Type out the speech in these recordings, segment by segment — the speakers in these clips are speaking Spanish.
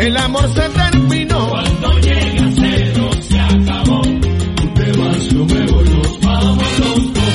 el amor se terminó. Cuando llega cero se acabó. Tú te vas, yo me voy, nos vamos los dos.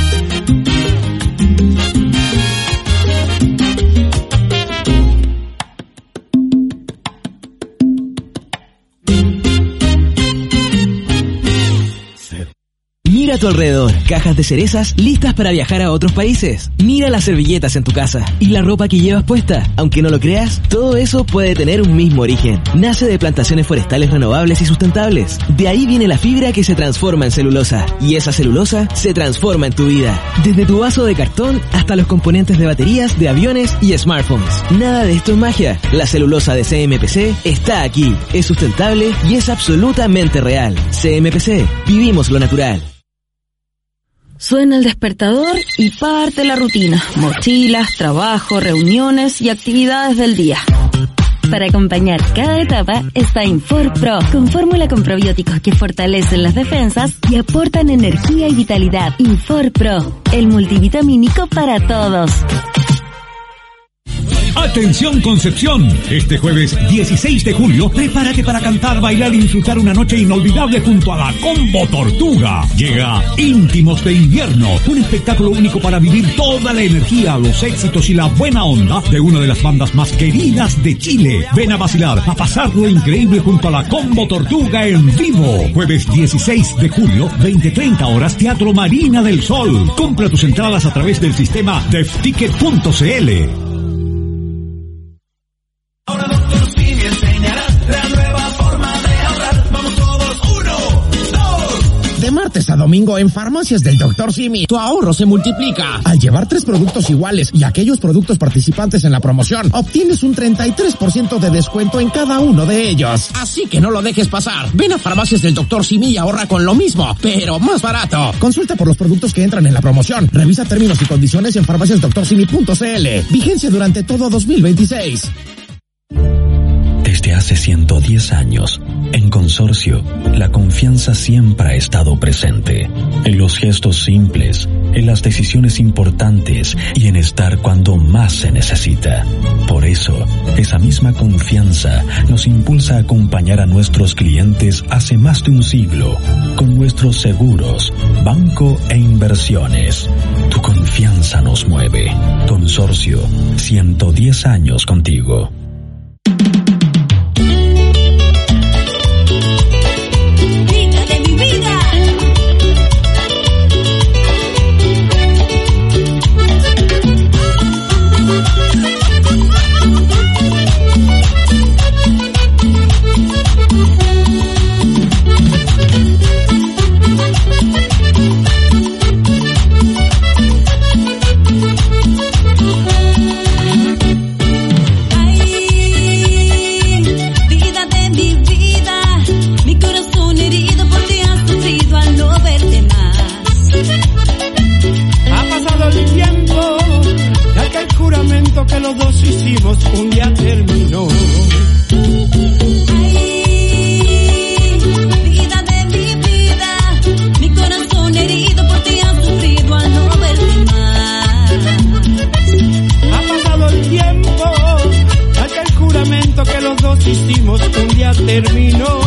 Mira a tu alrededor, cajas de cerezas listas para viajar a otros países. Mira las servilletas en tu casa y la ropa que llevas puesta. Aunque no lo creas, todo eso puede tener un mismo origen. Nace de plantaciones forestales renovables y sustentables. De ahí viene la fibra que se transforma en celulosa. Y esa celulosa se transforma en tu vida. Desde tu vaso de cartón hasta los componentes de baterías, de aviones y smartphones. Nada de esto es magia. La celulosa de CMPC está aquí. Es sustentable y es absolutamente real. CMPC. Vivimos lo natural. Suena el despertador y parte la rutina. Mochilas, trabajo, reuniones y actividades del día. Para acompañar cada etapa está Infor Pro, con fórmula con probióticos que fortalecen las defensas y aportan energía y vitalidad. Infor Pro, el multivitamínico para todos. Atención Concepción, este jueves 16 de julio, prepárate para cantar, bailar y disfrutar una noche inolvidable junto a la Combo Tortuga. Llega Íntimos de Invierno, un espectáculo único para vivir toda la energía, los éxitos y la buena onda de una de las bandas más queridas de Chile. Ven a vacilar, a pasarlo increíble junto a la Combo Tortuga en vivo. Jueves 16 de julio, 20:30 horas, Teatro Marina del Sol. Compra tus entradas a través del sistema defticket.cl. De martes a domingo en Farmacias del Dr. Simi, tu ahorro se multiplica. Al llevar 3 productos iguales y aquellos productos participantes en la promoción, obtienes un 33% de descuento en cada uno de ellos. Así que no lo dejes pasar. Ven a Farmacias del Dr. Simi y ahorra con lo mismo, pero más barato. Consulta por los productos que entran en la promoción. Revisa términos y condiciones en farmaciasdoctorsimi.cl. Vigencia durante todo 2026. Desde hace 110 años, en Consorcio, la confianza siempre ha estado presente. En los gestos simples, en las decisiones importantes y en estar cuando más se necesita. Por eso, esa misma confianza nos impulsa a acompañar a nuestros clientes hace más de un siglo, con nuestros seguros, banco e inversiones. Tu confianza nos mueve. Consorcio, 110 años contigo. Que los dos hicimos un día terminó. Ay, vida de mi vida, mi corazón herido por ti ha sufrido al no verte más. Ha pasado el tiempo, aquel juramento que los dos hicimos un día terminó.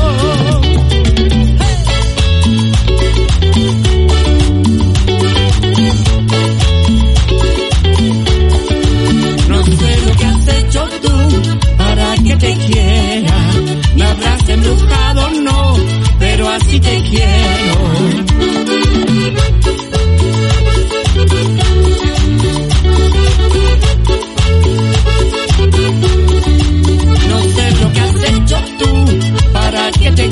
Que te quiera, me habrás embrujado, no, pero así te quiero. No sé lo que has hecho tú para que te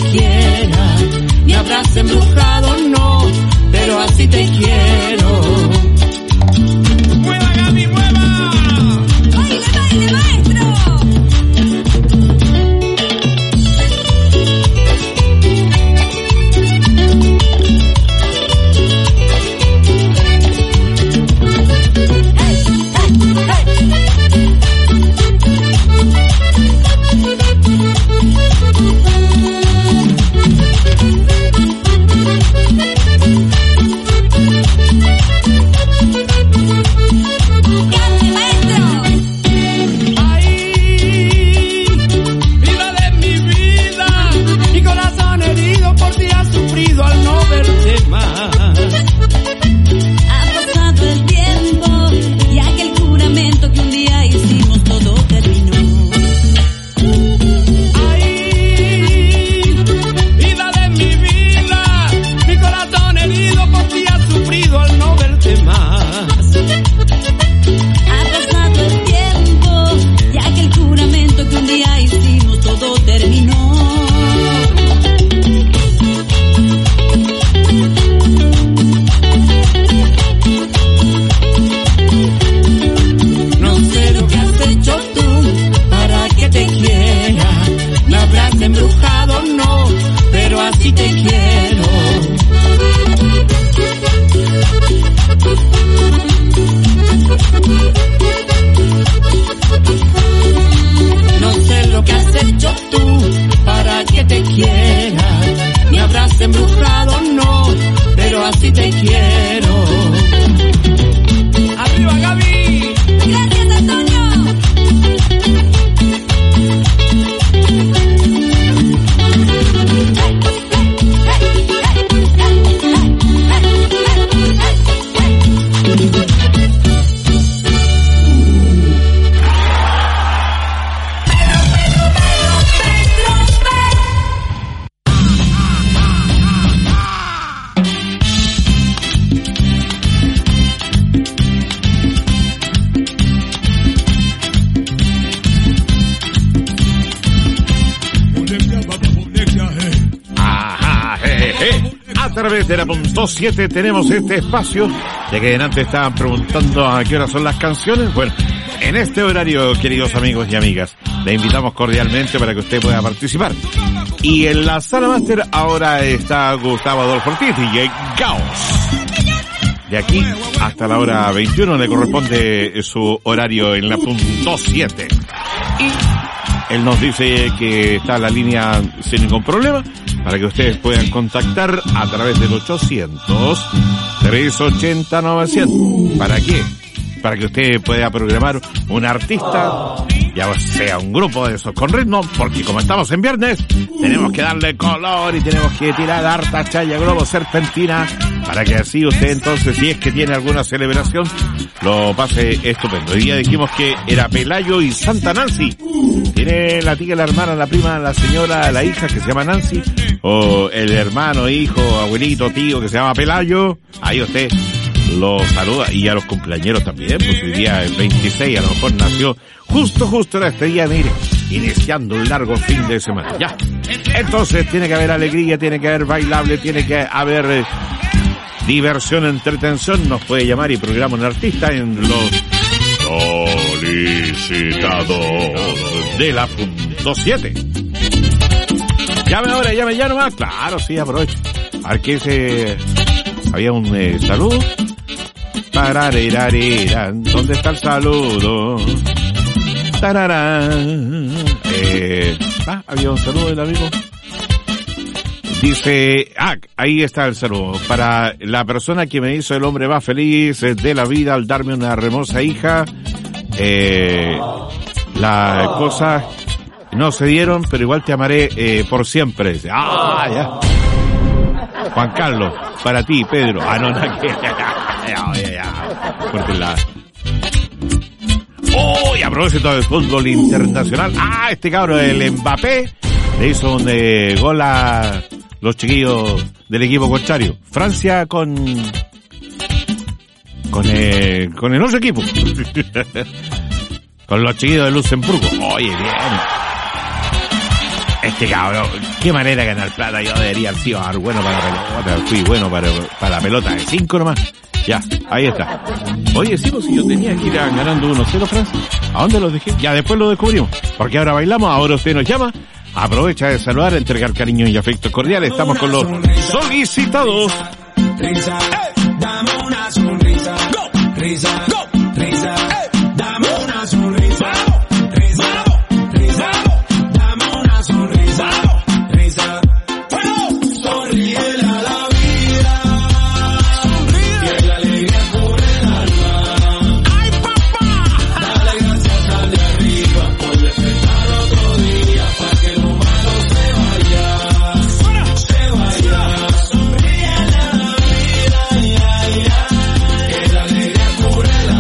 A través de la punto 7 tenemos este espacio, ya que antes estaban preguntando a qué hora son las canciones. Bueno, en este horario, queridos amigos y amigas, le invitamos cordialmente para que usted pueda participar. Y en la sala máster ahora está Gustavo Adolfo Ortiz, DJ Gauss. De aquí hasta la hora 21 le corresponde su horario en la punto 7. Y él nos dice que está en la línea sin ningún problema, para que ustedes puedan contactar a través del 800-380-900. ¿Para qué? Para que usted pueda programar un artista, ya sea un grupo de esos con ritmo, porque como estamos en viernes, tenemos que darle color y tenemos que tirar harta chaya, globo, serpentina, para que así usted entonces, si es que tiene alguna celebración, lo pase estupendo. Hoy día dijimos que era Pelayo y Santa Nancy. Tiene la tía, la hermana, la prima, la señora, la hija que se llama Nancy, o el hermano, hijo, abuelito, tío que se llama Pelayo. Ahí usted lo saluda, y a los cumpleañeros también, pues hoy día el 26 a lo mejor nació justo en este día, mire, iniciando un largo fin de semana, ya. Entonces tiene que haber alegría, tiene que haber bailable, tiene que haber diversión, entretención. Nos puede llamar y programa un artista en los solicitados de la punto 7. Llame ahora, llame ya nomás. Claro, sí, aprovecho. A ver qué había un saludo. Tararirarirán. ¿Dónde está el saludo? Tararán. Había un saludo del amigo. Dice, ahí está el saludo. Para la persona que me hizo el hombre más feliz de la vida al darme una hermosa hija. Las cosas no se dieron, pero igual te amaré por siempre. Dice, ya. Juan Carlos, para ti, Pedro. No, porque y a propósito del fútbol internacional. Este cabrón, el Mbappé, le hizo un gol a los chiquillos del equipo contrario. Francia con el otro equipo. Con los chiquillos de Luxemburgo. Oye, bien. Este cabrón, qué manera de ganar plata. Yo debería haber sido bueno para la pelota. Fui bueno para la pelota de 5 nomás. Ya, ahí está. Oye, sí, pues si yo tenía que ir ganando 1-0, Francia. ¿A dónde los dejé? Ya después lo descubrimos. Porque ahora bailamos, ahora usted nos llama. Aprovecha de saludar, entregar cariño y afectos cordiales. Estamos con los solicitados. Dame una sonrisa. Risa, risa. Dame una sonrisa. Risa, risa. Dame una sonrisa. Risa. Sonríele a la vida. Que la alegría cubre el alma. ¡Ay, papá! Dale gracias al de arriba por despertar otro día, para que lo malo se vaya. Se vaya. Sonríele a la vida. Que la alegría cubre el alma.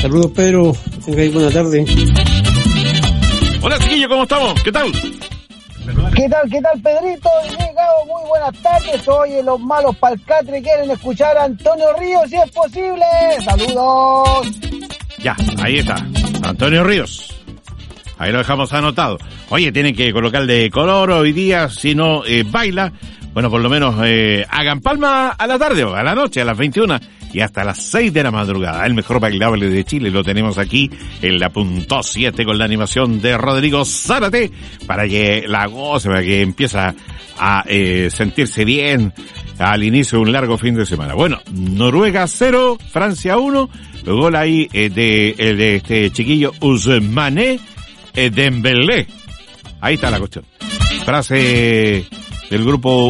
Saludos, Pedro. Tengáis buena tarde. Hola, chiquillo, ¿cómo estamos? ¿Qué tal? ¿Qué tal, Pedrito? Llegado, muy buenas tardes. Oye, los malos palcatre quieren escuchar a Antonio Ríos, si es posible. ¡Saludos! Ya, ahí está. Antonio Ríos. Ahí lo dejamos anotado. Oye, tienen que colocarle de color hoy día, si no baila. Bueno, por lo menos hagan palma a la tarde o a la noche, a las 21 y hasta las 6 de la madrugada. El mejor bailable de Chile lo tenemos aquí en la punto 7 con la animación de Rodrigo Zárate para que la goce, para que empiece a sentirse bien al inicio de un largo fin de semana. Bueno, Noruega 0, Francia 1, el gol ahí de este chiquillo Ousmane Dembélé. Ahí está la cuestión. Frase del grupo